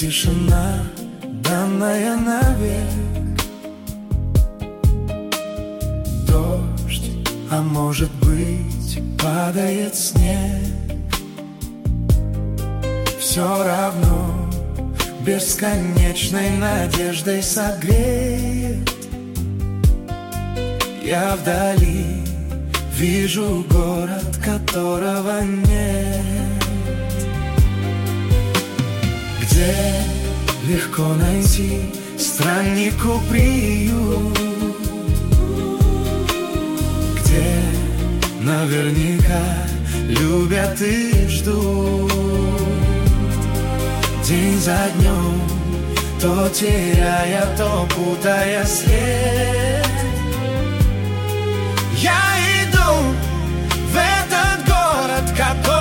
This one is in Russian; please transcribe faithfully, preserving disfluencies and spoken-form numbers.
тишина, данная навек. Дождь, а может быть, падает снег. Все равно бесконечной надеждой согреет. Я вдали вижу город, которого нет, где легко найти страннику приют, где наверняка любят и ждут. День за днем, то теряя, то путая след, я иду в этот город, который